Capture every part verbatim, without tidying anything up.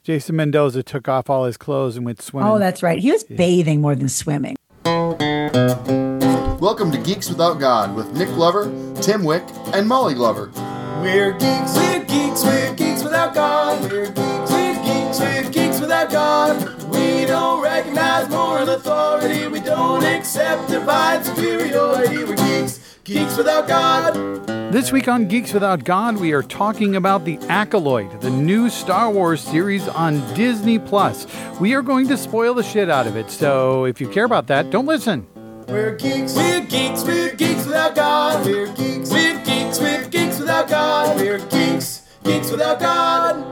Jason Mendoza took off all his clothes and went swimming. Oh, that's right. He was bathing more than swimming. Welcome to Geeks Without God with Nick Glover, Tim Wick, and Molly Glover. We're geeks, we're geeks, we're geeks without God. We're geeks, we're geeks, we're geeks without God. We don't recognize moral authority. We don't accept divine superiority. We're geeks, geeks without God. This week on Geeks Without God, we are talking about The Acolyte, the new Star Wars series on Disney Plus. We are going to spoil the shit out of it, so if you care about that, don't listen. We're geeks, we're geeks, we're geeks without God. We're geeks, we're geeks, we're geeks without God. We're geeks, geeks without God.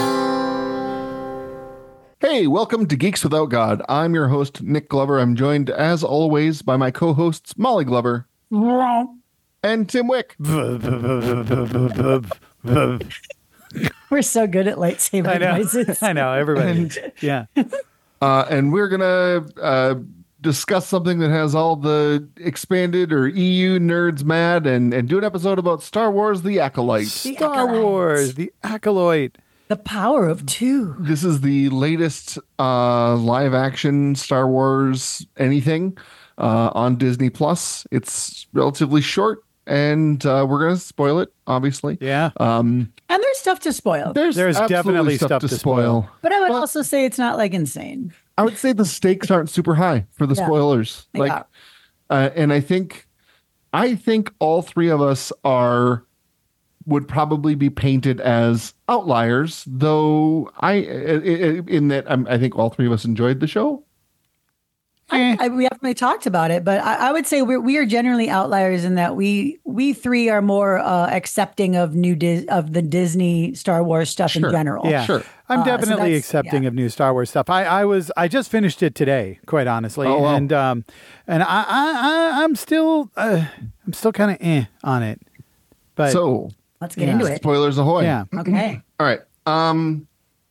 Hey, welcome to Geeks Without God. I'm your host, Nick Glover. I'm joined, as always, by my co-hosts, Molly Glover and Tim Wick. We're so good at lightsaber I know. noises. I know, everybody. Yeah. Uh, and we're going to uh, discuss something that has all the expanded or E U nerds mad and, and do an episode about Star Wars, The Acolyte. The Star Acolyte. Wars, The Acolyte. The power of two. This is the latest uh, live action Star Wars anything uh, on Disney Plus. It's relatively short, and uh, we're going to spoil it, obviously. Yeah. Um, And there's stuff to spoil. there's There's absolutely definitely stuff, stuff to to spoil. spoil. But I would But- also say it's not like insane. I would say the stakes aren't super high for the Yeah. spoilers. Like, Yeah. uh, and I think, I think all three of us are would probably be painted as outliers. Though I, in that, I'm, I think all three of us enjoyed the show. Eh. I, we haven't really talked about it, but I, I would say we're, we are generally outliers in that we we three are more uh, accepting of new Dis, of the Disney Star Wars stuff Sure. in general. Yeah. Sure. I'm Uh, so definitely that's- accepting yeah. of new Star Wars stuff. I, I was I just finished it today, quite honestly, Oh, wow. and um, and I, I, I I'm still uh, I'm still kind of eh on it, but So Let's get Yeah. into it. spoilers ahoy! yeah, Okay. All right. Um,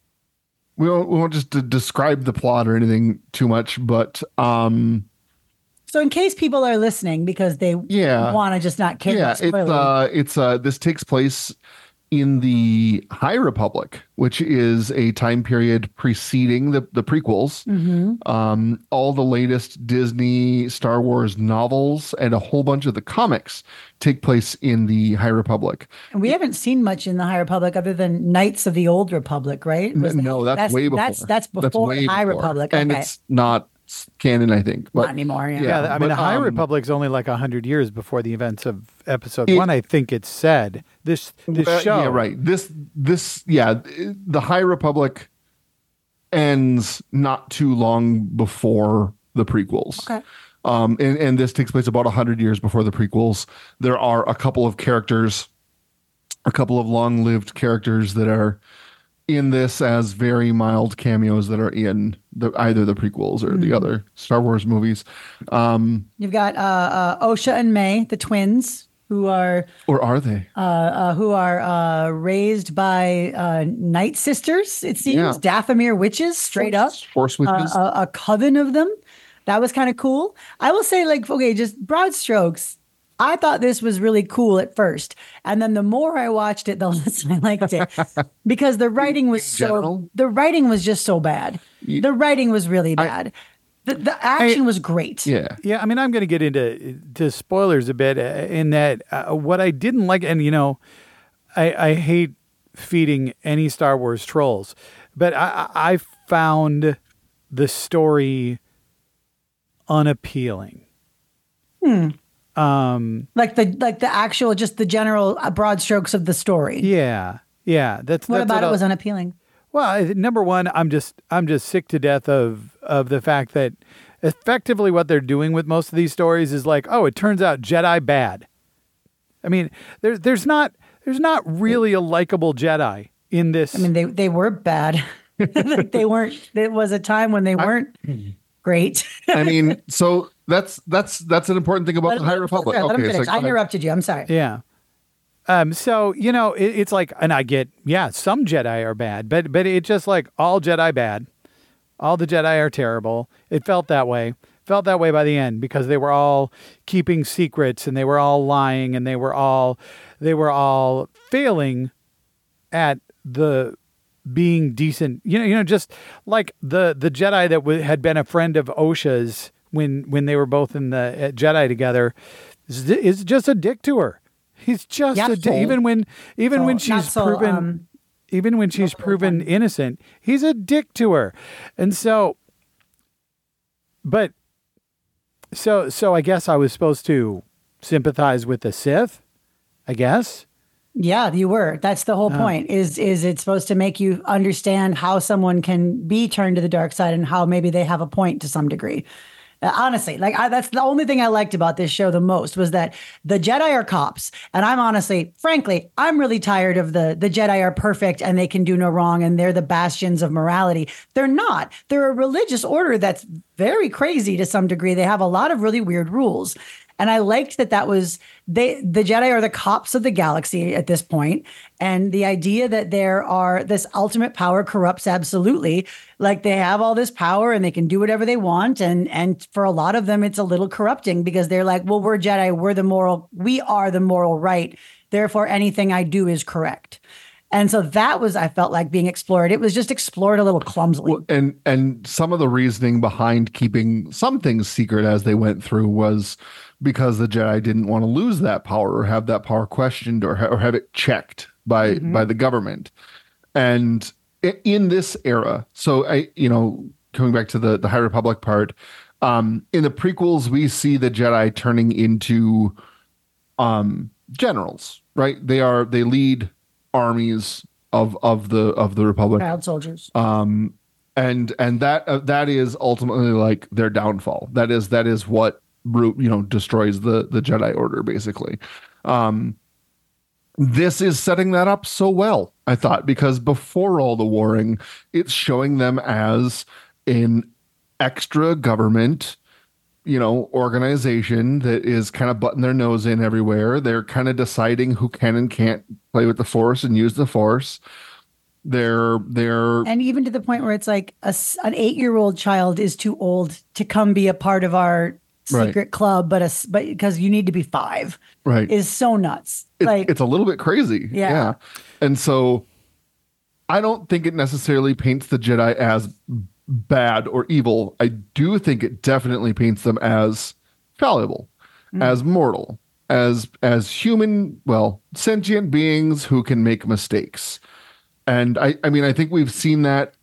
we won't, we won't just d- describe the plot or anything too much, but um, So in case people are listening because they Yeah. want to just not care yeah, about it's spoilers. uh, it's uh, this takes place in the High Republic, which is a time period preceding the the prequels. Mhm. Um, all the latest Disney Star Wars novels and a whole bunch of the comics take place in the High Republic. And we haven't seen much in the High Republic other than Knights of the Old Republic, right? Was N- no, that's, way before. That's that's before way High before. Republic. and Okay. it's not canon, I think. But Not anymore. Yeah. yeah. Yeah, I mean, the but, High um, Republic's only like a hundred years before the events of Episode It- One. I think it's said this this Uh, show. yeah, right. This this yeah, the High Republic ends not too long before the prequels. Okay. Um, and, and this takes place about one hundred years before the prequels. There are a couple of characters, a couple of long-lived characters that are in this as very mild cameos that are in the either the prequels or the other Star Wars movies. Um, You've got uh, uh, Osha and May, the twins, who are or are they? uh, uh, who are uh, raised by uh, Night Sisters. It seems Yeah. Dathomir witches, straight up. Force Uh, witches. a, a coven of them. That was kind of cool. I will say, like, okay, just broad strokes. I thought this was really cool at first. And then the more I watched it, the less I liked it. Because the writing was so general? the writing was just so bad. The writing was really bad. the, the action was great. yeah. Yeah, I mean, I'm going to get into to spoilers a bit uh, in that uh, what I didn't like, and you know, I, I hate feeding any Star Wars trolls, but I, I I found the story unappealing. Hmm. Um, Like the like the actual, just the general uh, broad strokes of the story. yeah, yeah. That's What that's about it I'll- was unappealing? Well, I- number one, I'm just I'm just sick to death of of the fact that effectively what they're doing with most of these stories is like, oh, it turns out Jedi bad. I mean, there's there's not there's not really a likable Jedi in this. I mean, they they were bad. Like they weren't. There was a time when they weren't great. I mean, so that's that's that's an important thing about Let- the High let- Republic. let him Okay, finish. so I interrupted you. I'm sorry. yeah. Um. So you know, it, it's like, and I get, yeah, some Jedi are bad, but but it's just like all Jedi bad, all the Jedi are terrible. It felt that way. Felt that way by the end because they were all keeping secrets and they were all lying and they were all they were all failing at the being decent. You know, you know, just like the the Jedi that w- had been a friend of Osha's when when they were both in the uh, Jedi together is, is just a dick to her. He's just Yeah, a dick. so- Even when even so- when not she's so, proven um, even when she's proven innocent, he's a dick to her. And so, but so so I guess I was supposed to sympathize with the Sith, I guess. Yeah, you were. That's the whole Oh. point. Is is it's supposed to make you understand how someone can be turned to the dark side and how maybe they have a point to some degree. Uh, honestly, like I, that's the only thing I liked about this show the most was that the Jedi are cops, and I'm honestly, frankly, I'm really tired of the the Jedi are perfect and they can do no wrong and they're the bastions of morality. They're not. They're a religious order that's very crazy to some degree. They have a lot of really weird rules. And I liked that that was they the Jedi are the cops of the galaxy at this point, and the idea that there are this ultimate power corrupts absolutely. Like they have all this power and they can do whatever they want, and and for a lot of them it's a little corrupting because they're like, well, we're Jedi, we're the moral, we are the moral right. Therefore, anything I do is correct. And so that was, I felt like being explored. It was just explored a little clumsily. Well, and and some of the reasoning behind keeping some things secret as they went through was because the Jedi didn't want to lose that power or have that power questioned or, ha- or have it checked by Mm-hmm. by the government. And i- in this era, so I, you know, coming back to the the High Republic part, um, in the prequels we see the Jedi turning into um, generals, right? They are they lead armies of of the of the Republic. Child soldiers. um and and that uh, that is ultimately like their downfall. That is that is what ru- you know destroys the the Jedi Order basically. um this is setting that up so well, I thought, because before all the warring it's showing them as an extra government, you know, organization that is kind of butting their nose in everywhere. They're kind of deciding who can and can't play with the Force and use the Force. They're they're And even to the point where it's like a s an eight-year-old child is too old to come be a part of our Right. secret club, but a, s- but because you need to be five right. is so nuts. It- like it's a little bit crazy. Yeah. And so I don't think it necessarily paints the Jedi as bad or evil. I do think it definitely paints them as fallible, as mortal, as as human, well, sentient beings who can make mistakes. And I I mean I think we've seen that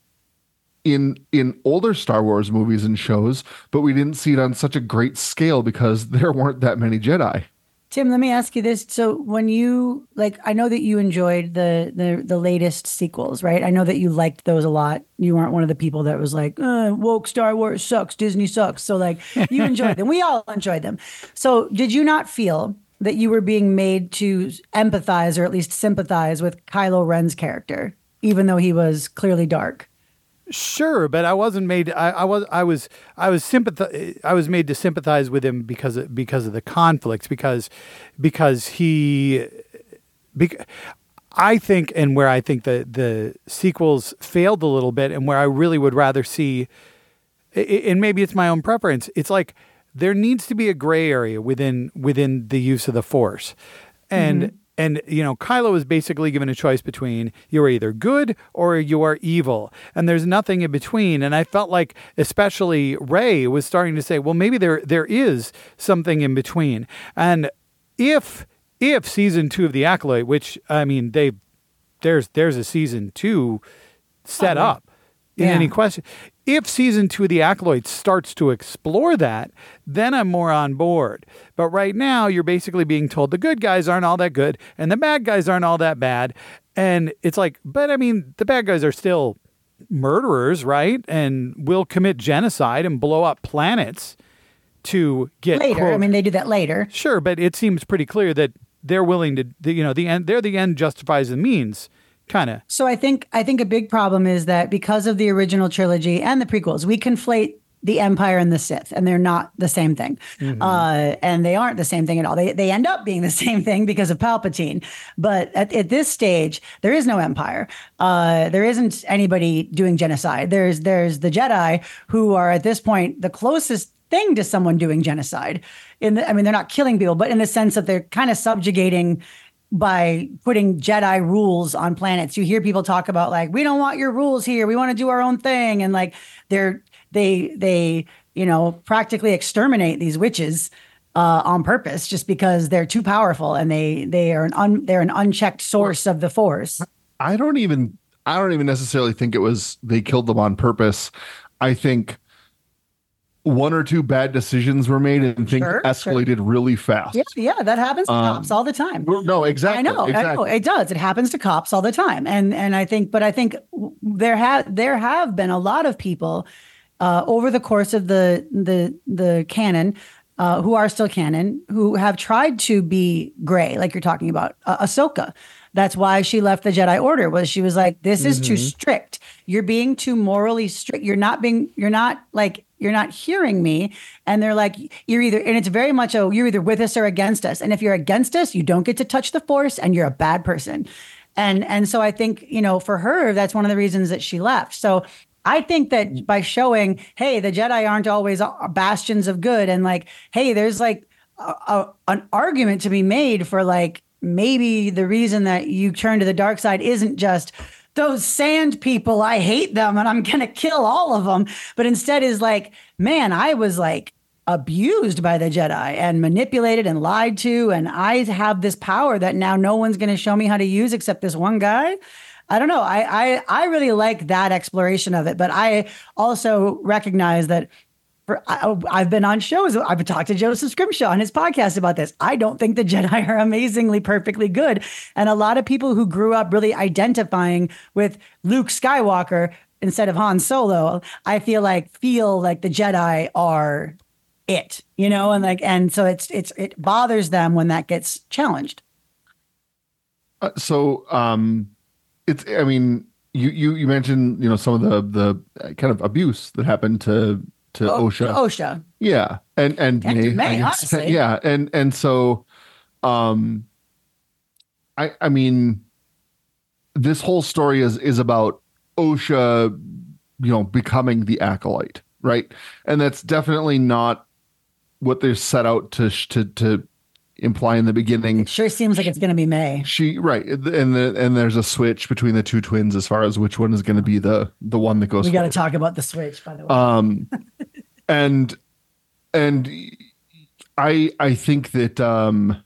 in in older Star Wars movies and shows, but we didn't see it on such a great scale because there weren't that many Jedi. Tim, let me ask you this. So when you like, I know that you enjoyed the the the latest sequels, right? I know that you liked those a lot. You weren't one of the people that was like, uh, woke Star Wars sucks, Disney sucks. So like you enjoyed them. We all enjoyed them. So did you not feel that you were being made to empathize or at least sympathize with Kylo Ren's character, even though he was clearly dark? Sure, but I wasn't made. I, I was. I was. I was sympathize. I was made to sympathize with him because of, because of the conflicts. Because because he. Bec- I think, and where I think the the sequels failed a little bit, and where I really would rather see, i- i- and maybe it's my own preference. It's like there needs to be a gray area within within the use of the Force, and. And, you know, Kylo is basically given a choice between you are either good or you are evil. And there's nothing in between. And I felt like especially Rey was starting to say, well, maybe there there is something in between. And if if season two of The Acolyte, which, I mean, they there's there's a season two set Oh, up in yeah. any question. If season two of The Acolyte starts to explore that, then I'm more on board. But right now, you're basically being told the good guys aren't all that good and the bad guys aren't all that bad. And it's like, but I mean, the bad guys are still murderers, right? And will commit genocide and blow up planets to get Later. quote- I mean, they do that later. Sure, but it seems pretty clear that they're willing to, the- you know, the end. They're the end justifies the means, kind of. So I think I think a big problem is that because of the original trilogy and the prequels, we conflate the Empire and the Sith, and they're not the same thing. Uh, and they aren't the same thing at all. They they end up being the same thing because of Palpatine. But at, at this stage, there is no Empire. Uh, there isn't anybody doing genocide. There's there's the Jedi who are at this point the closest thing to someone doing genocide. In the, I mean, they're not killing people, but in the sense that they're kind of subjugating by putting Jedi rules on planets. You hear people talk about like, we don't want your rules here. We want to do our own thing. And like they're, they, they, you know, practically exterminate these witches uh, on purpose just because they're too powerful and they, they are an un, they're an unchecked source of the Force. I don't even, I don't even necessarily think it was, they killed them on purpose. I think one or two bad decisions were made and things Sure, escalated really fast. Yeah, yeah, that happens to Um, cops all the time. Well, no, exactly. I know, exactly. I know, it does. It happens to cops all the time, and and I think, but I think there have there have been a lot of people uh, over the course of the the the canon uh, who are still canon who have tried to be gray, like you're talking about uh, Ahsoka. That's why she left the Jedi Order. Was she was like, this is too strict. You're being too morally strict. You're not being. You're not like. You're not hearing me. And they're like, you're either, and it's very much, oh, you're either with us or against us. And if you're against us, you don't get to touch the Force and you're a bad person. And, and so I think, you know, for her, that's one of the reasons that she left. So I think that by showing, hey, the Jedi aren't always bastions of good. And like, hey, there's like a, a, an argument to be made for like, maybe the reason that you turn to the dark side isn't just those sand people, I hate them and I'm going to kill all of them. But instead is like, man, I was like abused by the Jedi and manipulated and lied to. And I have this power that now no one's going to show me how to use except this one guy. I don't know. I, I, I really like that exploration of it. But I also recognize that For, I, I've been on shows. I've talked to Joseph Scrimshaw on his podcast about this. I don't think the Jedi are amazingly perfectly good. And a lot of people who grew up really identifying with Luke Skywalker instead of Han Solo, I feel like feel like the Jedi are it, you know, and like, and so it's, it's, it bothers them when that gets challenged. Uh, so, um, it's, I mean, you, you, you mentioned, you know, some of the, the kind of abuse that happened to, to Oh, Osha. Osha. Yeah. And, and And to May, May, I guess. honestly. Yeah. And, and so, um, I, I mean, this whole story is, is about Osha, you know, becoming the acolyte, right? And that's definitely not what they're set out to, to, to imply in the beginning. It sure seems like it's going to be May. She right, and the, and there's a switch between the two twins as far as which one is going to be the the one that goes. We got to forward. talk about the Switch, by the way. Um, and and I I think that um,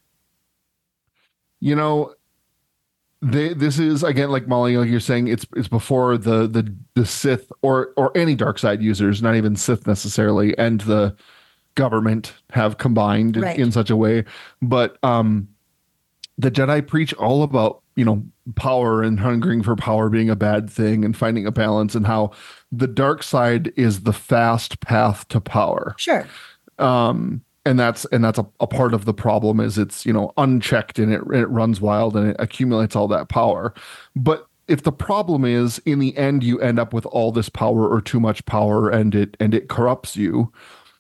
you know, they, this is again like Molly, like you're saying, it's it's before the the the Sith or or any dark side users, not even Sith necessarily, and the government have combined Right. in, in such a way. But um, the Jedi preach all about, you know, power and hungering for power being a bad thing and finding a balance, and how the dark side is the fast path to power. Sure. Um, and that's and that's a, a part of the problem is it's, you know, unchecked and it it runs wild and it accumulates all that power. But if the problem is in the end you end up with all this power or too much power and it and it corrupts you,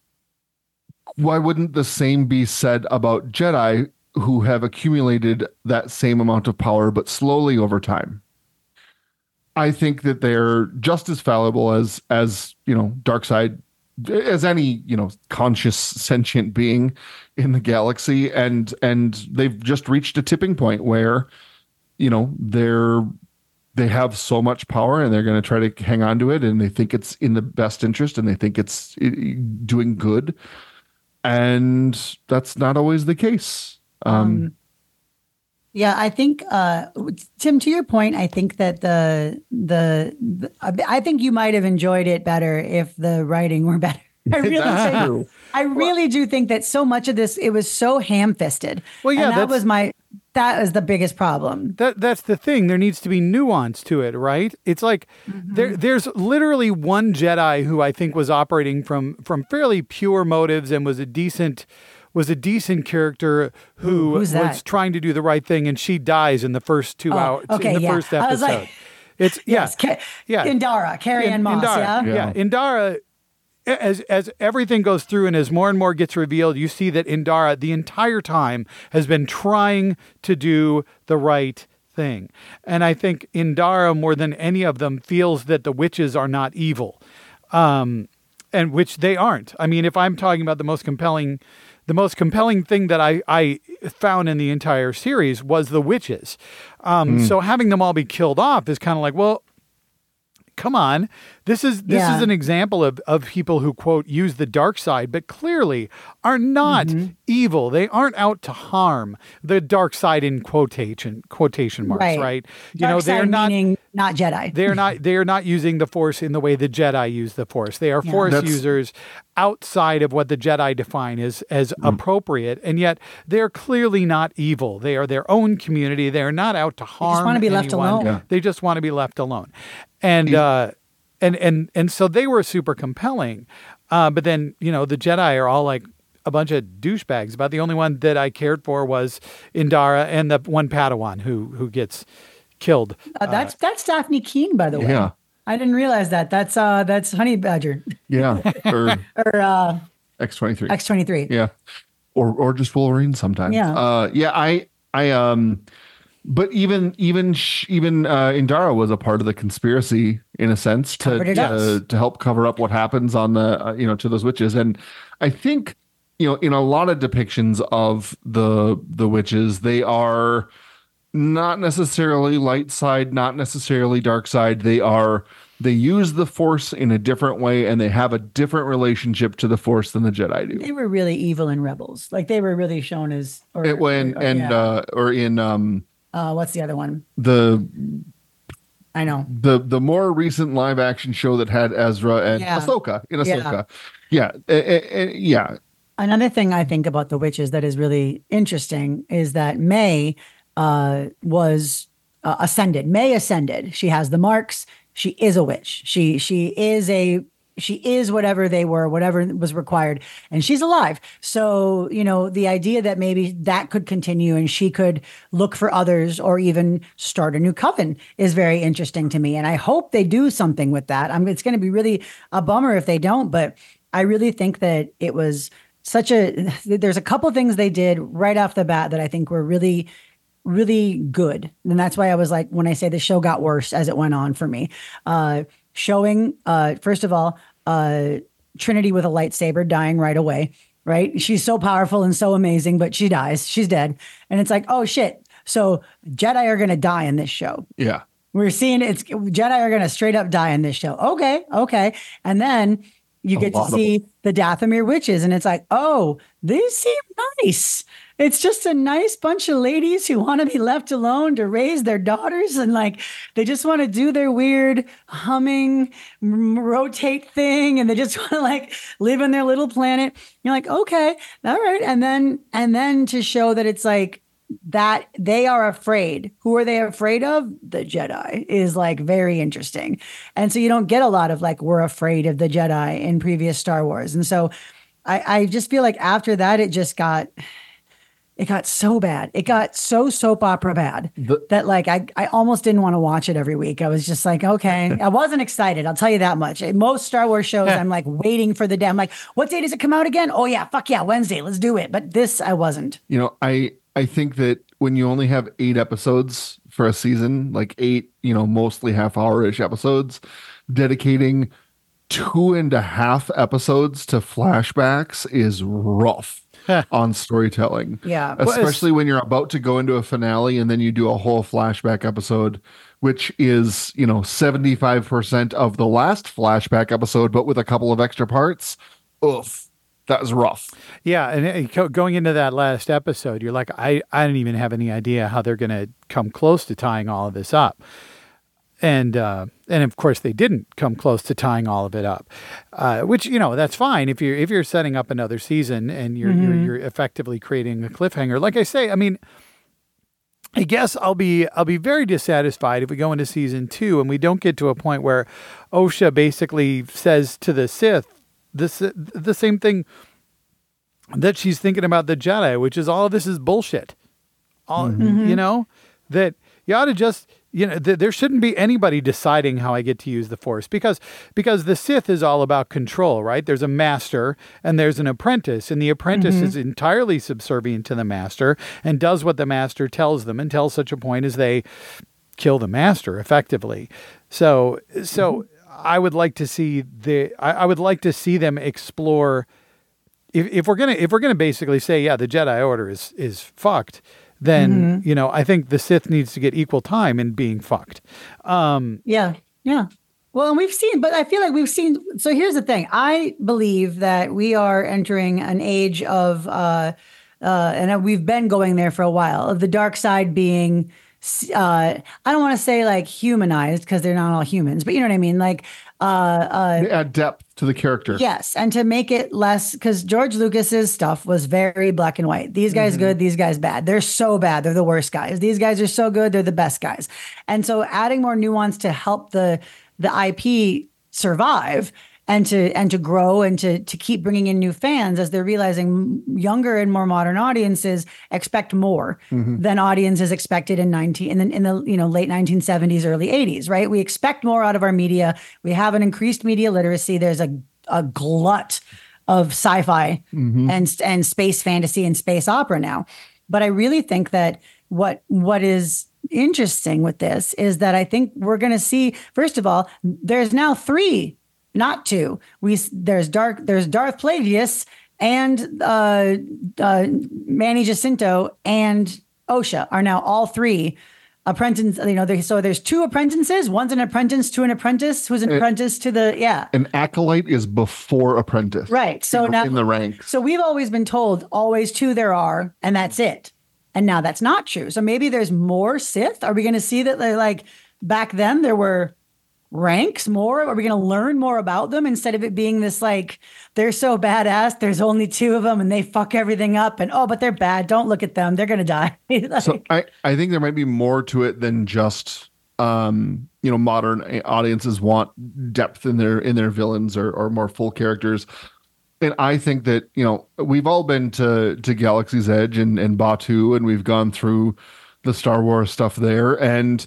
why wouldn't the same be said about Jedi who have accumulated that same amount of power, but slowly over time? I think that they're just as fallible as, as, you know, dark side, as any, you know, conscious sentient being in the galaxy. And, and they've just reached a tipping point where, you know, they're, they have so much power and they're going to try to hang on to it. And they think it's in the best interest and they think it's doing good. And that's not always the case. Um, Um, yeah, I think, uh, Tim, to your point, I think that the, the, the I think you might have enjoyed it better if the writing were better. I really, That's think- true. I really do think that so much of this, it was so ham-fisted. Well, yeah, and that that's- was my, that was the biggest problem. That that's the thing. There needs to be nuance to it, right? It's like there there's literally one Jedi who I think was operating from from fairly pure motives and was a decent was a decent character who Who's was that? trying to do the right thing, and she dies in the first two Oh, hours okay, in the yeah. first I was episode. like- it's yeah, Yes, Ca- yeah. Indara, Carrie Ann In- Moss, Indara, yeah? Yeah. yeah. Indara, as as everything goes through and as more and more gets revealed, you see that Indara the entire time has been trying to do the right thing. And I think Indara, more than any of them, feels that the witches are not evil, um, and which they aren't. I mean, if I'm talking about the most compelling the most compelling thing that I, I found in the entire series was the witches. Um, Mm. So having them all be killed off is kind of like, well, come on. This is this Yeah. is an example of, of people who, quote, use the dark side, but clearly are not Mm-hmm. evil. They aren't out to harm the dark side in quotation quotation marks, right? Right. You Dark know, they're side not meaning not Jedi. they're not they are not using the Force in the way the Jedi use the Force. They are Yeah. Force That's- users outside of what the Jedi define as as appropriate, and yet they're clearly not evil. They are their own community. They are not out to harm. wanna be left anyone. alone. Yeah. They just want to be left alone, and uh, and and and so they were super compelling. Uh, but then you know the Jedi are all like a bunch of douchebags. About the only one that I cared for was Indara and the one Padawan who who gets killed. Uh, that's that's Daphne Keene, by the way. Yeah. I didn't realize that. That's uh that's Honey Badger Yeah. Or or uh X twenty-three. X twenty-three. Yeah. Or or just Wolverine sometimes. Yeah. Uh yeah, I I um but even even sh- even uh Indara was a part of the conspiracy in a sense to Covered it to, up. to help cover up what happens on the uh, you know to those witches. And I think you know in a lot of depictions of the the witches, they are not necessarily light side, not necessarily dark side. They are they use the Force in a different way, and they have a different relationship to the Force than the Jedi do. They were really evil in Rebels. Like they were really shown as or, It, when or- and yeah. uh, or in um uh what's the other one? the I know. the the more recent live action show that had Ezra and Yeah. Ahsoka in Yeah. Ahsoka, yeah, yeah, eh, eh, eh, yeah. Another thing I think about the witches that is really interesting is that May uh, was uh, ascended. May ascended. She has the marks. She is a witch. She she is a she is whatever they were, whatever was required, and she's alive. So you know the idea that maybe that could continue and she could look for others or even start a new coven is very interesting to me. And I hope they do something with that. I mean, it's going to be really a bummer if they don't, but I really think that it was such a there's a couple things they did right off the bat that I think were really really good. And that's why I was like, when I say the show got worse as it went on for me, uh, showing, uh, first of all, uh, Trinity with a lightsaber dying right away, right? She's so powerful and so amazing, but she dies. She's dead. And it's like, oh shit. So Jedi are going to die in this show. Yeah. We're seeing it's Jedi are going to straight up die in this show. Okay. Okay. And then you A get to lot of see the Dathomir witches, and it's like, oh, these seem nice. It's just a nice bunch of ladies who want to be left alone to raise their daughters, and like they just want to do their weird humming, m- rotate thing, and they just want to like live on their little planet. You're like, okay, all right, and then and then to show that it's like that they are afraid. Who are they afraid of? The Jedi is like very interesting. And so you don't get a lot of like, we're afraid of the Jedi in previous Star Wars. And so I, I just feel like after that, it just got, it got so bad. It got so soap opera bad The- that like, I, I almost didn't want to watch it every week. I was just like, okay, I wasn't excited. I'll tell you that much. Most Star Wars shows, I'm like waiting for the day. I'm like, what day does it come out again? Oh yeah, fuck yeah, Wednesday. Let's do it. But this, I wasn't. You know, I I think that when you only have eight episodes for a season, like eight, you know, mostly half hour ish episodes, dedicating two and a half episodes to flashbacks is rough on storytelling. Yeah. Well, it's- Especially when you're about to go into a finale and then you do a whole flashback episode, which is, you know, seventy-five percent of the last flashback episode, but with a couple of extra parts. Oof. That was rough. Yeah, and it- go- going into that last episode, you're like, I, I don't even have any idea how they're going to come close to tying all of this up. And uh, and of course they didn't come close to tying all of it up, uh, which you know that's fine if you're if you're setting up another season and you're you're, you're effectively creating a cliffhanger. Like I say, I mean, I guess I'll be I'll be very dissatisfied if we go into season two and we don't get to a point where Osha basically says to the Sith this the same thing that she's thinking about the Jedi, which is all of this is bullshit. All you know that you ought to just. You know, th- there shouldn't be anybody deciding how I get to use the Force because because the Sith is all about control, right? There's a master and there's an apprentice, and the apprentice is entirely subservient to the master and does what the master tells them until such a point as they kill the master effectively. So so I would like to see the I, I would like to see them explore if, if we're gonna if we're gonna basically say, yeah, the Jedi Order is is fucked, then Mm-hmm. you know I think the Sith needs to get equal time in being fucked. Um, Yeah, yeah. Well, and we've seen, but I feel like we've seen. So here's the thing: I believe that we are entering an age of, uh, uh, and we've been going there for a while, of the dark side being. Uh, I don't want to say like humanized because they're not all humans, but you know what I mean. Like, uh, uh, They add depth to the character. yes, and to make it less, because George Lucas's stuff was very black and white. These guys good, these guys bad. They're so bad, they're the worst guys. These guys are so good, they're the best guys. And so adding more nuance to help the the I P survive and to and to grow and to to keep bringing in new fans as they're realizing younger and more modern audiences expect more than audiences expected in nineteen in the, in the you know late nineteen seventies, early eighties, right? We expect more out of our media. We have an increased media literacy. There's a a glut of sci-fi and and space fantasy and space opera now. But I really think that what what is interesting with this is that I think we're going to see, first of all, there's now three, not two. We there's dark there's Darth Plagueis and uh, uh, Manny Jacinto and Osha are now all three apprentices. You know, there, so there's two apprentices. One's an apprentice to an apprentice who's an It- apprentice to the yeah. An acolyte is before apprentice. Right. So now in the ranks. So we've always been told always two there are, and that's it. And now that's not true. So maybe there's more Sith. Are we going to see that they're like back then there were ranks more? Are we going to learn more about them instead of it being this like they're so badass? There's only two of them and they fuck everything up. And oh, but they're bad. Don't look at them. They're going to die. Like, So I, I think there might be more to it than just um you know modern audiences want depth in their in their villains or or more full characters. And I think that, you know, we've all been to to Galaxy's Edge and, and Batuu, and we've gone through the Star Wars stuff there. And,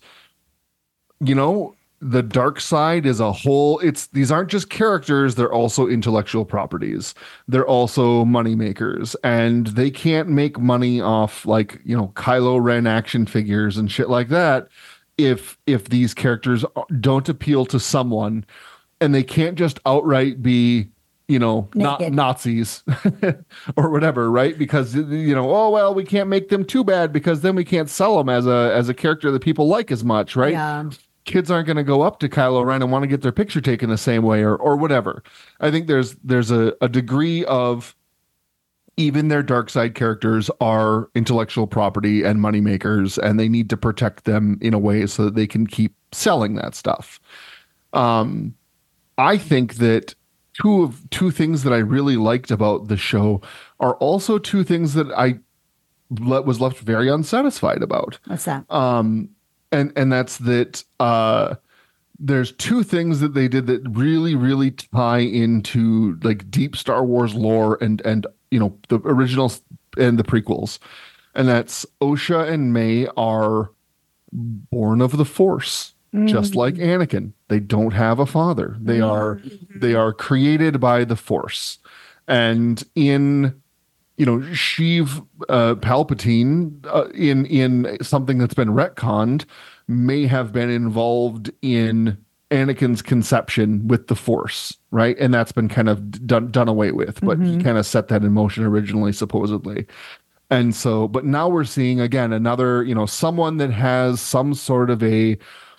you know, the dark side is a whole, it's, these aren't just characters, they're also intellectual properties. They're also money makers, and they can't make money off like, you know, Kylo Ren action figures and shit like that if if these characters don't appeal to someone, and they can't just outright be, you know, not Naked. Nazis or whatever, right? Because, you know, oh, well, we can't make them too bad because then we can't sell them as a as a character that people like as much, right? yeah. Kids aren't going to go up to Kylo Ren and want to get their picture taken the same way or or whatever. I think there's there's a, a degree of even their dark side characters are intellectual property and money makers, and they need to protect them in a way so that they can keep selling that stuff. Um, I think that two of two things that I really liked about the show are also two things that I le- was left very unsatisfied about. What's that? Um, and and that's that uh, there's two things that they did that really really tie into like deep Star Wars lore and and you know the originals and the prequels, and that's Osha and May are born of the Force. Just like Anakin, they don't have a father. They are they are created by the Force. And in, you know, Sheev uh, Palpatine, uh, in in something that's been retconned, may have been involved in Anakin's conception with the Force, right? And that's been kind of done done away with. But he kind of set that in motion originally, supposedly. And so, but now we're seeing again another, you know, someone that has some sort of a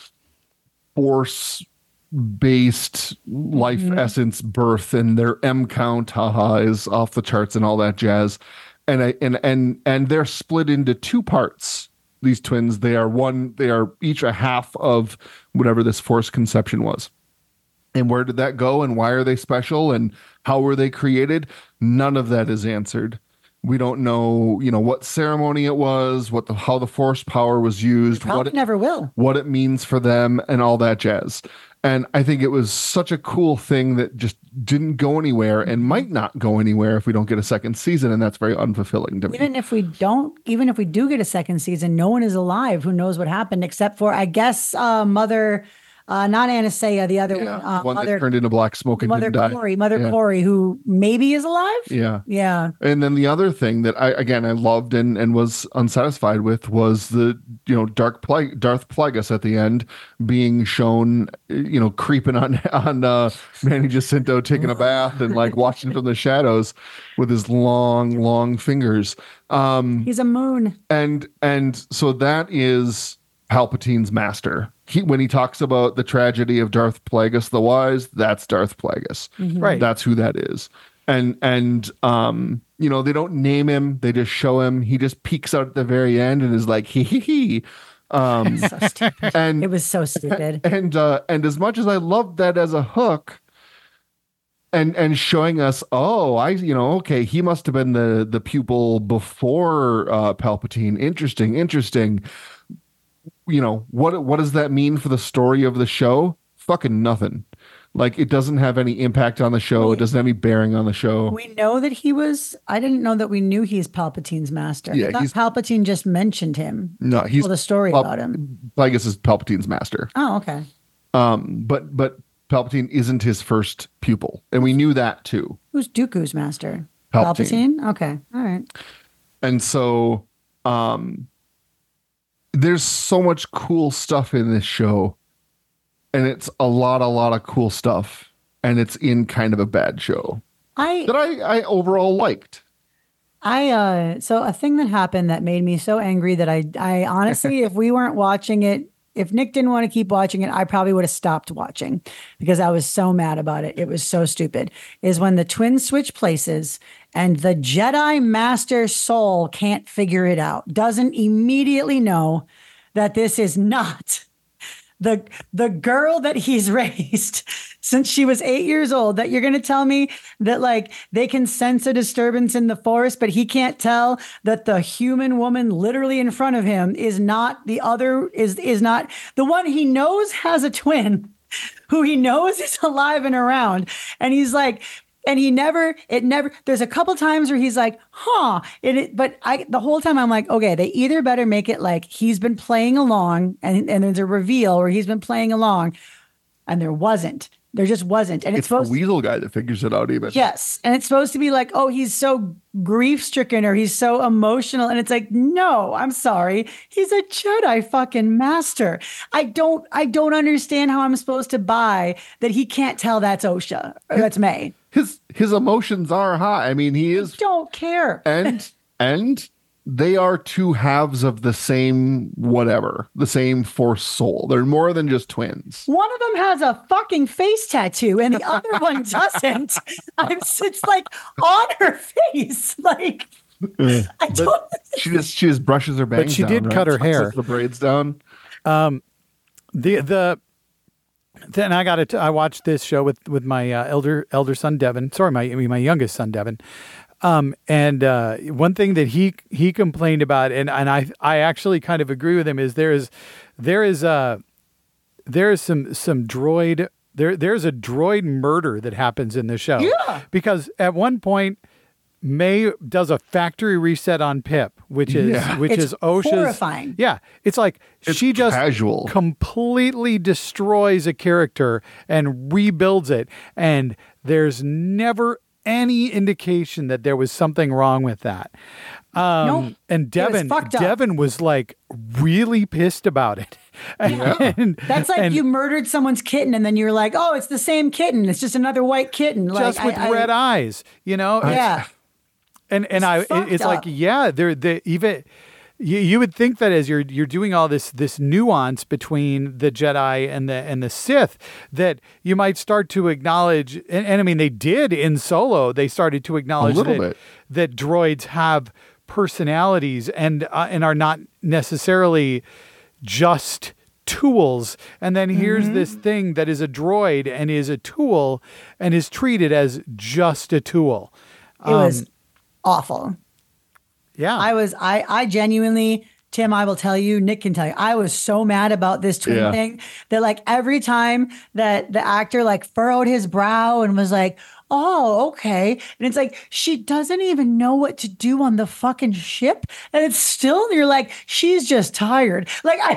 Force based life essence birth, and their M count haha is off the charts and all that jazz. And I and and and they're split into two parts. These twins, they are one, they are each a half of whatever this Force conception was. And where did that go, and why are they special, and how were they created? None of that is answered. We don't know, you know, what ceremony it was, what the how the Force power was used, Probably what it, never will. what it means for them, and all that jazz. And I think it was such a cool thing that just didn't go anywhere and might not go anywhere if we don't get a second season, and that's very unfulfilling to me. Even if we don't, even if we do get a second season, no one is alive who knows what happened except for, I guess, uh, Mother uh, not Anastasia, the other Yeah, one, uh, one that Mother, turned into black smoke and Mother didn't die. Corey, Mother Yeah. Corey, who maybe is alive. Yeah. Yeah. And then the other thing that I again I loved and, and was unsatisfied with was the you know Dark Plag- Darth Plagueis at the end being shown you know creeping on on uh, Manny Jacinto taking a bath and like watching from the shadows with his long long fingers. Um, He's a moon. and and so that is Palpatine's master. He when he talks about the tragedy of Darth Plagueis the Wise, that's Darth Plagueis. Right. That's who that is. And and um, you know, they don't name him, they just show him. He just peeks out at the very end and is like hee hee hee. Um So stupid. and It was so stupid. and uh and as much as I loved that as a hook and and showing us, oh, I you know, okay, he must have been the the pupil before uh Palpatine. Interesting, interesting. You know, what what does that mean for the story of the show? Fucking nothing. Like it doesn't have any impact on the show. It doesn't have any bearing on the show. We know that he was. I didn't know that we knew he's Palpatine's master. Yeah, I thought he's- Palpatine just mentioned him. No, he's Told a story Pal- about him. Plagueis is Palpatine's master. Oh, okay. Um, but but Palpatine isn't his first pupil, and we knew that too. Who's Dooku's master? Palpatine. Palpatine? Okay. All right. And so, um, there's so much cool stuff in this show, and it's a lot, a lot of cool stuff, and it's in kind of a bad show I that I, I overall liked. I uh so a thing that happened that made me so angry that I I honestly if we weren't watching it, if Nick didn't want to keep watching it, I probably would have stopped watching because I was so mad about it. It was so stupid. Is when the twins switch places and the Jedi Master Soul can't figure it out. Doesn't immediately know that this is not the the girl that he's raised since she was eight years old. That you're going to tell me that like they can sense a disturbance in the forest, but he can't tell that the human woman literally in front of him is not the other, is is not the one he knows has a twin who he knows is alive and around. And he's like, and he never, it never, there's a couple times where he's like, huh, it, it but I, the whole time I'm like, okay, they either better make it like he's been playing along and, and there's a reveal where he's been playing along and there wasn't, there just wasn't. And it's, It's the supposed weasel guy that figures it out even. yes. And it's supposed to be like, oh, he's so grief stricken or he's so emotional. And it's like, no, I'm sorry. He's a Jedi fucking master. I don't, I don't understand how I'm supposed to buy that he can't tell that's Osha or that's May. His his emotions are high. I mean, he is Don't care. and and they are two halves of the same whatever, the same force soul. They're more than just twins. One of them has a fucking face tattoo and the other one doesn't. I'm, it's like on her face. Like, I don't. She just she just brushes her bangs she down, did right? cut her Tucks hair. the braids down. The the then I got it. I watched this show with with my uh, elder elder son Devin. Sorry, my I mean, my youngest son Devin. Um, and uh, one thing that he he complained about, and and I I actually kind of agree with him, is there is there is uh there is some some droid there there's a droid murder that happens in the show. Yeah. Because at one point, May does a factory reset on Pip, which is Yeah. which It's is OSHA's. horrifying. Yeah, it's like It's she just casual. completely destroys a character and rebuilds it, and there's never any indication that there was something wrong with that. Um, Nope. And was Devin, fucked up. Devin was like really pissed about it. And- That's like and you murdered someone's kitten and then you're like, oh, it's the same kitten. It's just another white kitten. Like, just with I- I- red eyes, you know. Yeah. And and I, fucked it's like, up. yeah, they're they even. You, you would think that as you're you're doing all this this nuance between the Jedi and the and the Sith, that you might start to acknowledge, and, and I mean they did in Solo. They started to acknowledge little that bit. that droids have personalities and uh, and are not necessarily just tools. And then here's this thing that is a droid and is a tool and is treated as just a tool. It was awful. Yeah. I was, I, I genuinely, Tim, I will tell you, Nick can tell you, I was so mad about this twin Yeah. thing that like every time that the actor like furrowed his brow and was like, oh, okay. And it's like, she doesn't even know what to do on the fucking ship. And it's still, you're like, she's just tired. Like, I,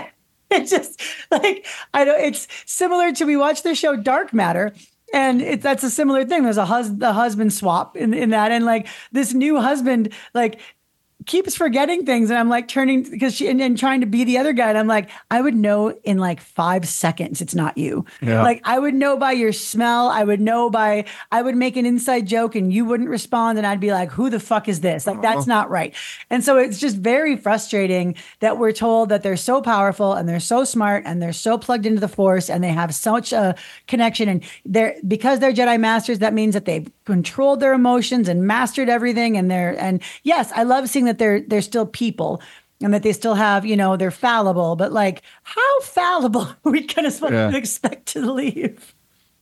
It's just like I don't. It's similar to we watched the show Dark Matter, and it, that's a similar thing. There's a hus- the husband swap in in that, and like this new husband like keeps forgetting things, and I'm like turning because she and, and trying to be the other guy, and I'm like, I would know in like five seconds it's not you. Yeah. Like I would know by your smell. I would know by I would make an inside joke and you wouldn't respond, and I'd be like, who the fuck is this? Like that's not right. And so it's just very frustrating that we're told that they're so powerful and they're so smart and they're so plugged into the Force and they have such a connection, and they're because they're Jedi Masters, that means that they've controlled their emotions and mastered everything, and they're and yes, I love seeing that they're they're still people and that they still have, you know, they're fallible, but like how fallible are we gonna supposed Yeah. to expect to leave?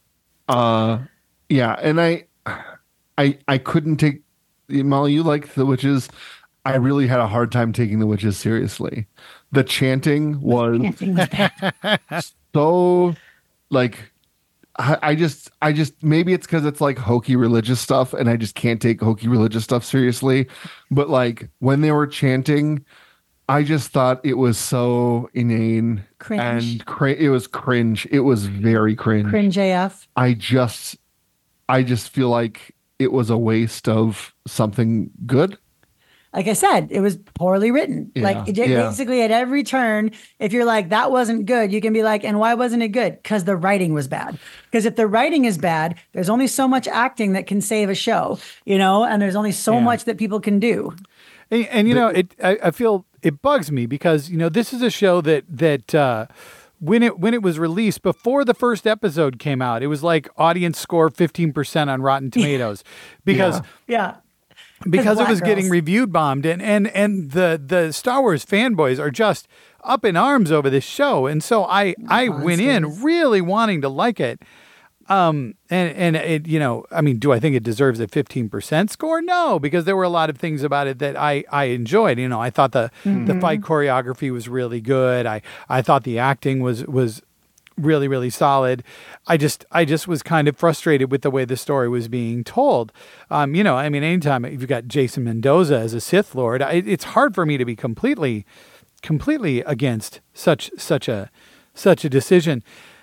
Uh, yeah, and I, I, I couldn't take Molly. You like the witches? I really had a hard time taking the witches seriously. The chanting was Chanting was bad. so like. I I just, I just, maybe it's because it's like hokey religious stuff, and I just can't take hokey religious stuff seriously. But like when they were chanting, I just thought it was so inane Cringe. and cra- it was cringe. It was very cringe. Cringe A F. I just, I just feel like it was a waste of something good. Like I said, it was poorly written. Yeah, Like it, yeah. basically at every turn, if you're like, that wasn't good, you can be like, and why wasn't it good? Because the writing was bad. Because if the writing is bad, there's only so much acting that can save a show, you know, and there's only so Yeah. much that people can do. And, and you know, it I, I feel it bugs me because you know this is a show that that uh, when it when it was released before the first episode came out, it was like audience score fifteen percent on Rotten Tomatoes because Yeah. because it black was getting girls. reviewed bombed, and and and the the Star Wars fanboys are just up in arms over this show, and so I I went in Monsters. really wanting to like it. Um and and it you know I mean, do I think it deserves a fifteen percent score? No, because there were a lot of things about it that I I enjoyed. You know, I thought the the fight choreography was really good. I I thought the acting was was really really solid. I just I just was kind of frustrated with the way the story was being told. Um you know, I mean, anytime you've got Jason Mendoza as a Sith Lord, I, it's hard for me to be completely completely against such such a such a decision.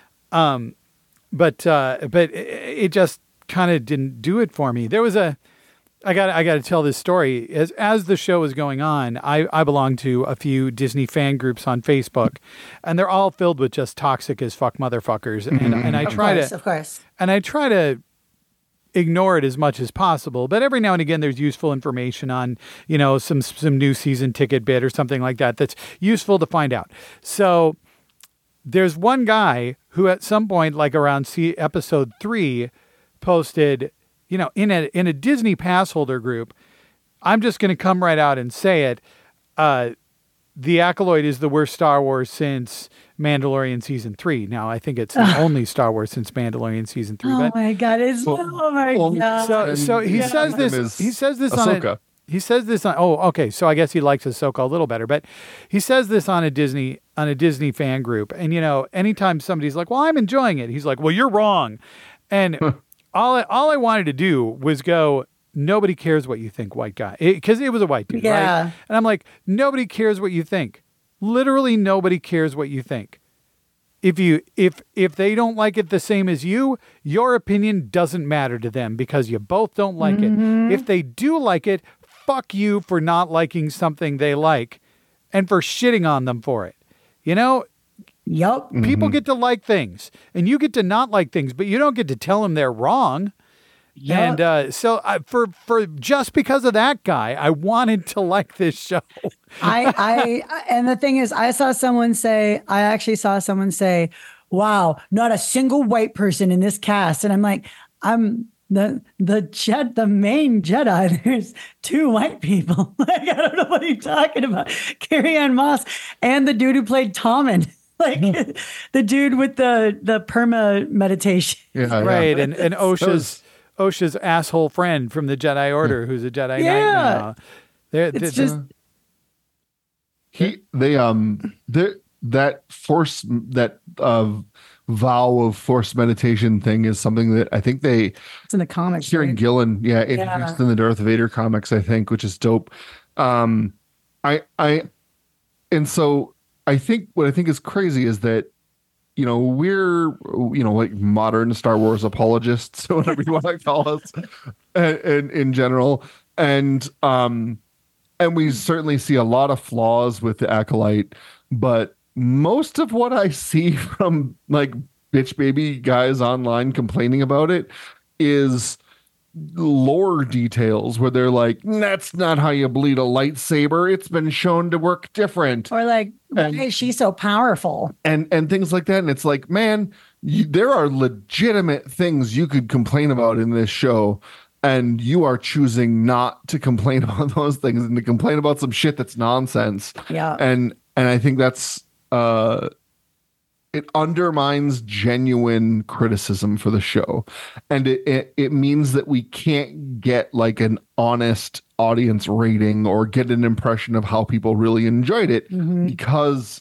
Um But uh, but it, it just kind of didn't do it for me. There was a, I got I got to tell this story as as the show was going on. I I belong to a few Disney fan groups on Facebook, and they're all filled with just toxic as fuck motherfuckers. And and I Of try course, to of course. and I try to ignore it as much as possible. But every now and again, there's useful information on, you know, some some new season ticket bid or something like that that's useful to find out. So there's one guy who at some point, like around see episode three, posted, you know, in a in a Disney pass holder group. I'm just going to come right out and say it. Uh, the Acolyte is the worst Star Wars since Mandalorian season three. Now, I think it's the only Star Wars since Mandalorian season three. Oh but my God. It's, Well, oh my well, God. so, And so he yeah. says His name this. is He says this on Ahsoka. a, He says this on. Oh, okay. So I guess he likes Ahsoka a little better, but he says this on a Disney on a Disney fan group. And you know, anytime somebody's like, "Well, I'm enjoying it," he's like, "Well, you're wrong." And all I, all I wanted to do was go, "Nobody cares what you think, white guy," because it, it was a white dude, Yeah. right? And I'm like, "Nobody cares what you think. Literally, nobody cares what you think." If you if if they don't like it the same as you, your opinion doesn't matter to them because you both don't like Mm-hmm. it. If they do like it, fuck you for not liking something they like and for shitting on them for it. You know, Yup. people get to like things and you get to not like things, but you don't get to tell them they're wrong. Yup. And uh, so I, for for just because of that guy, I wanted to like this show. I, I, and the thing is, I saw someone say, I actually saw someone say, wow, not a single white person in this cast. And I'm like, I'm the, the Jed, the main Jedi. There's two white people. Like, I don't know what you're talking about. Carrie Ann Moss and the dude who played Tommen. Like the dude with the, the perma meditation. Yeah, Right, yeah. and and OSHA's OSHA's asshole friend from the Jedi Order, who's a Jedi Knight Yeah. now. They're, It's they're- just, He they um the that force that uh vow of forced meditation thing is something that I think they it's in the comics. Kieran right? Gillen, yeah, introduced in the Darth Vader comics, I think, which is dope. Um, I, I, and so I think what I think is crazy is that, you know, we're, you know, like modern Star Wars apologists, whatever you want to call us, and, and in general. And, um, and we certainly see a lot of flaws with the Acolyte, but most of what I see from like bitch baby guys online complaining about it is lore details where they're like, that's not how you bleed a lightsaber. It's been shown to work different. Or like, why And- is she so powerful? and and things like that. And it's like, man, you, there are legitimate things you could complain about in this show, and you are choosing not to complain about those things and to complain about some shit that's nonsense. Yeah. And and I think that's uh it undermines genuine criticism for the show. And it, it it means that we can't get like an honest audience rating or get an impression of how people really enjoyed it Mm-hmm. because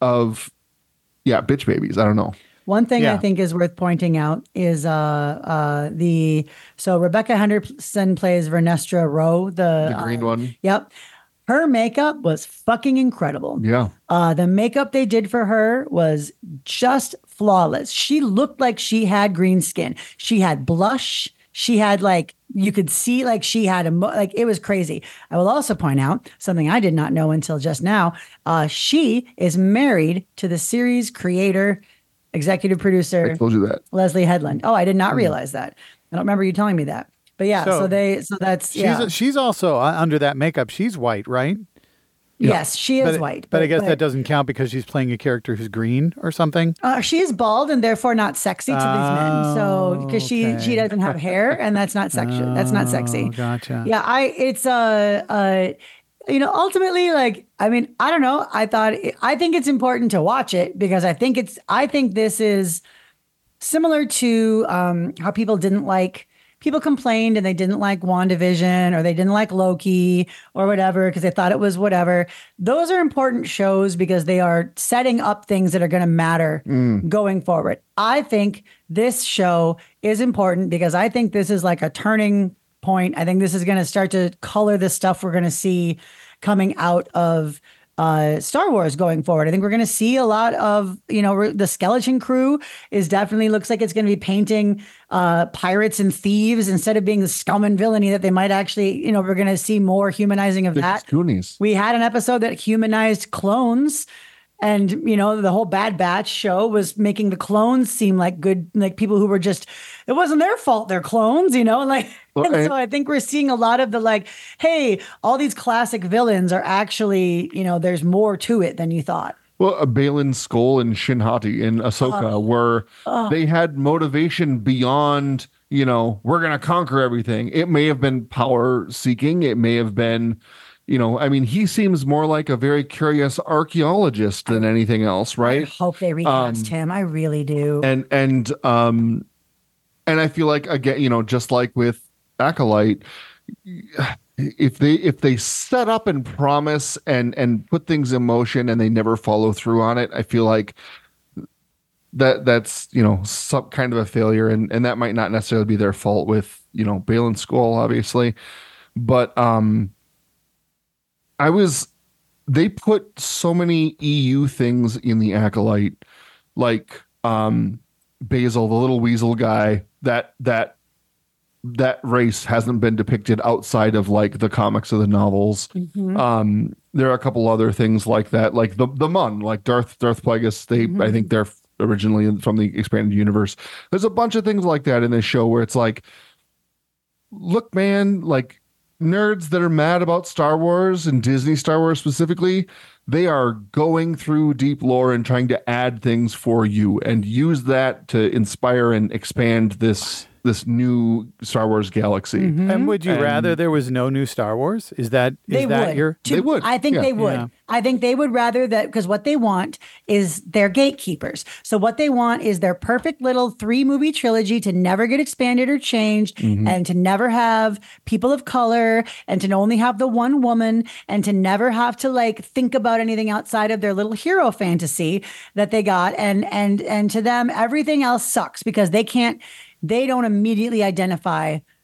of yeah, bitch babies. I don't know. One thing I Yeah. think is worth pointing out is uh uh the so Rebecca Henderson plays Vernestra Rowe, the, The green uh, one. Yep. Her makeup was fucking incredible. Yeah. Uh, the makeup they did for her was just flawless. She looked like she had green skin. She had blush. She had like, you could see like she had a, mo- like it was crazy. I will also point out something I did not know until just now. Uh, she is married to the series creator, executive I producer, told you that. Leslie Headland. Oh, I did Hmm. not realize that. I don't remember you telling me that. But yeah, so, So- they, so that's, She's yeah. she's also uh, under that makeup. She's white, right? Yes, she is but, white. But, I guess that doesn't count because she's playing a character who's green or something. Uh, she is bald and therefore not sexy to these men. So because she Okay. she doesn't have hair and that's not sexual. That's not sexy. Oh, gotcha. Yeah, I it's uh uh you know ultimately like I mean I don't know. I thought I think it's important to watch it because I think it's I think this is similar to um how people didn't like. People complained and they didn't like WandaVision or they didn't like Loki or whatever because they thought it was whatever. Those are important shows because they are setting up things that are going to matter going forward. I think this show is important because I think this is like a turning point. I think this is going to start to color the stuff we're going to see coming out of uh, Star Wars going forward. I think we're going to see a lot of, you know, re- the Skeleton Crew is definitely looks like it's going to be painting uh, pirates and thieves instead of being the scum and villainy that they might actually, you know, we're going to see more humanizing of Dick that. Goonies. We had an episode that humanized clones. And, you know, the whole Bad Batch show was making the clones seem like good, like people who were just, it wasn't their fault, they're clones, you know? Like, Well, and and- so I think we're seeing a lot of the like, hey, all these classic villains are actually, you know, there's more to it than you thought. Well, uh, Balin Skull and Shin Hati in Ahsoka were they had motivation beyond, you know, we're gonna conquer everything. It may have been power seeking, it may have been, you know, I mean, he seems more like a very curious archaeologist than anything else, I right? hope they recast him. I really do. And and um and I feel like again, you know, just like with Acolyte, if they if they set up and promise and and put things in motion and they never follow through on it, I feel like that that's, you know, some kind of a failure, and and that might not necessarily be their fault with, you know, Balin Skull, obviously. But um I was they put so many E U things in the Acolyte, like um Basil, the little weasel guy, that that that race hasn't been depicted outside of like the comics or the novels. Um, there are a couple other things like that, like the the Mun, like Darth Darth Plagueis. They, I think they're originally from the expanded universe. There's a bunch of things like that in this show where it's like, look, man, like nerds that are mad about Star Wars and Disney Star Wars specifically, they are going through deep lore and trying to add things for you and use that to inspire and expand this this new Star Wars galaxy. And would you And- rather there was no new Star Wars? Is that is They that would. your To- They would, I think yeah. they would. Yeah. I think they would rather that because what they want is they're gatekeepers. So what they want is their perfect little three movie trilogy to never get expanded or changed Mm-hmm. and to never have people of color and to only have the one woman and to never have to like think about anything outside of their little hero fantasy that they got. And and and to them, everything else sucks because they can't they don't immediately identify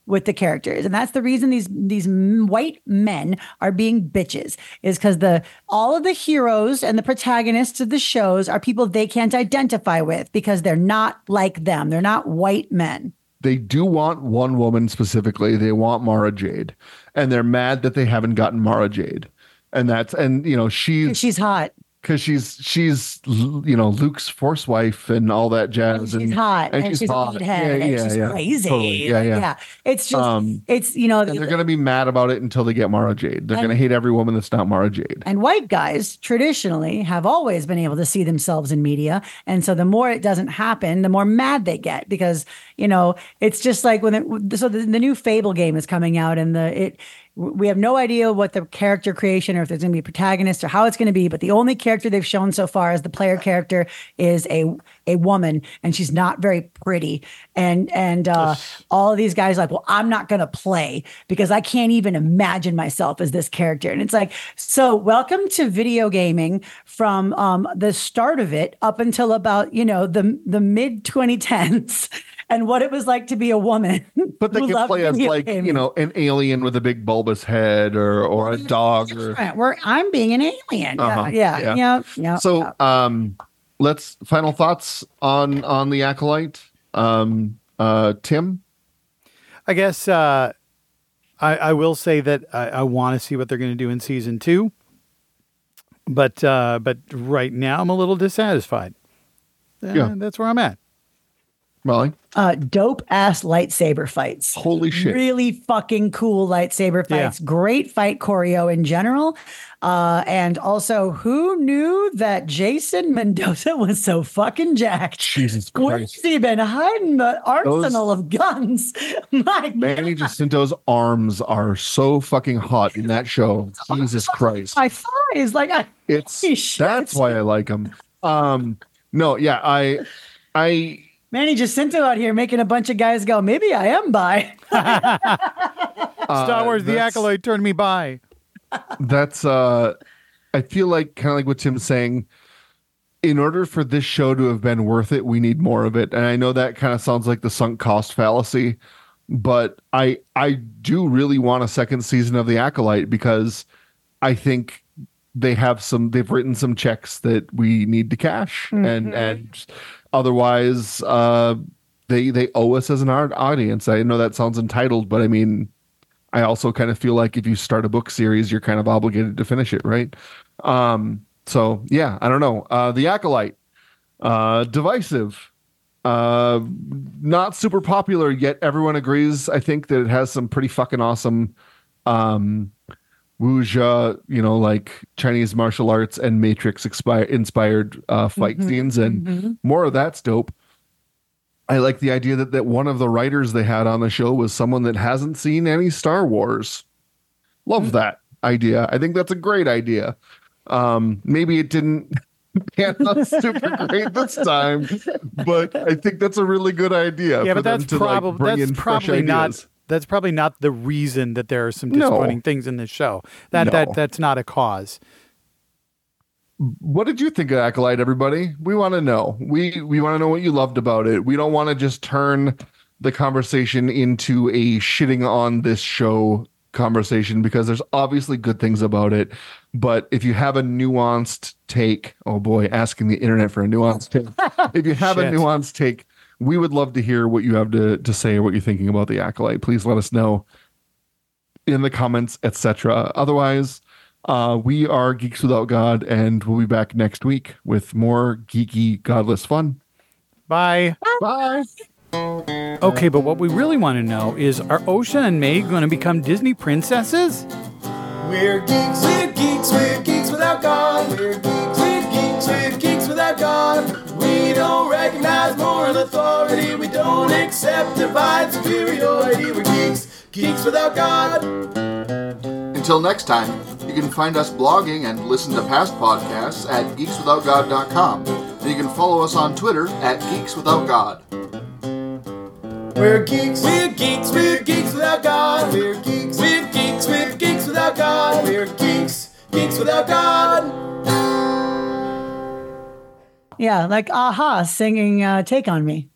with the characters, and that's the reason these these white men are being bitches, is because the all of the heroes and the protagonists of the shows are people they can't identify with because they're not like them. They're not white men. They do want one woman specifically. They want Mara Jade, and they're mad that they haven't gotten Mara Jade, and that's and you know she's She's hot. because she's she's you know Luke's force wife and all that jazz. She's and, hot, and, and, she's, she's hot. old head, yeah, and yeah, she's yeah. crazy. Totally. Yeah, yeah. yeah. It's just, Um, it's you know, And they're gonna be mad about it until they get Mara Jade. They're And- gonna hate every woman that's not Mara Jade. and white guys traditionally have always been able to see themselves in media, and so the more it doesn't happen, the more mad they get because you know it's just like when it, so the, the new Fable game is coming out, and the it. We have no idea what the character creation or if there's going to be a protagonist or how it's going to be, but the only character they've shown so far as the player character is a a woman, and she's not very pretty. And and uh, all of these guys are like, well, I'm not going to play because I can't even imagine myself as this character. And it's like, so welcome to video gaming from um, the start of it up until about you know the the mid twenty tens. And what it was like to be a woman. But they who can loved play as video like gaming. you know an alien with a big bulbous head, or or a dog, or Different. We're, I'm being an alien. Uh-huh. Yeah, Yeah. yeah, yeah, yeah. so. Um, let's final thoughts on on the Acolyte. Um, uh, Tim. I guess uh, I, I will say that I, I want to see what they're going to do in season two, but uh, but right now I'm a little dissatisfied. Uh, Yeah. That's where I'm at. Molly. uh, dope ass lightsaber fights. Holy shit. Really fucking cool lightsaber Yeah. fights. Great fight choreo in general. Uh, and also, who knew that Jason Mendoza was so fucking jacked? Jesus Where's Christ. he been hiding the arsenal of guns? My Manny Jacinto's arms are so fucking hot in that show. Jesus Christ. my thighs, like I. It's Holy shit. that's why I like him. Um, no, yeah, I, I, Manny Jacinto out here making a bunch of guys go, maybe I am bi. uh, Star Wars: The that's- Acolyte turned me by. That's uh, I feel like kind of like what Tim's saying. In order for this show to have been worth it, we need more of it. And I know that kind of sounds like the sunk cost fallacy, but I I do really want a second season of The Acolyte because I think they have some they've written some checks that we need to cash, and and otherwise uh they they owe us as an art audience. I know that sounds entitled, but I mean, I also kind of feel like if you start a book series, you're kind of obligated to finish it, right? Um, so yeah, I don't know. Uh, The Acolyte, uh, divisive, uh, not super popular, yet everyone agrees, I think, that it has some pretty fucking awesome um, wuxia, you know, like Chinese martial arts and Matrix expi- inspired uh, fight scenes, and more of that's dope. I like the idea that, that one of the writers they had on the show was someone that hasn't seen any Star Wars. Love that idea. I think that's a great idea. Um, maybe it didn't pan out super great this time, but I think that's a really good idea. Yeah, for but that's them to, like, probably bring that's in fresh probably not ideas. that's probably not the reason that there are some No. disappointing things in this show. That No. that that's not a cause. What did you think of Acolyte, everybody? We want to know. We we want to know what you loved about it. We don't want to just turn the conversation into a shitting on this show conversation, because there's obviously good things about it. But if you have a nuanced take, oh boy, asking the internet for a nuanced take. If you have a Shit. nuanced take, we would love to hear what you have to, to say or what you're thinking about the Acolyte. Please let us know in the comments, et cetera. Otherwise, uh, we are Geeks Without God, and we'll be back next week with more geeky, godless fun. Bye. Bye. Okay, but what we really want to know is, are Ocean and May going to become Disney princesses? We're geeks, we're geeks, we're geeks without God. We're geeks, we're geeks, we're geeks without God. We don't recognize moral authority. We don't accept divine superiority. We're geeks, geeks without God. Until next time, you can find us blogging and listen to past podcasts at geeks without god dot com. And you can follow us on Twitter at geeks without god. We're geeks, we're geeks, we're geeks without God. We're geeks, we're geeks, we're geeks without God. We're geeks, geeks without God. Yeah, like Aha singing uh, Take On Me.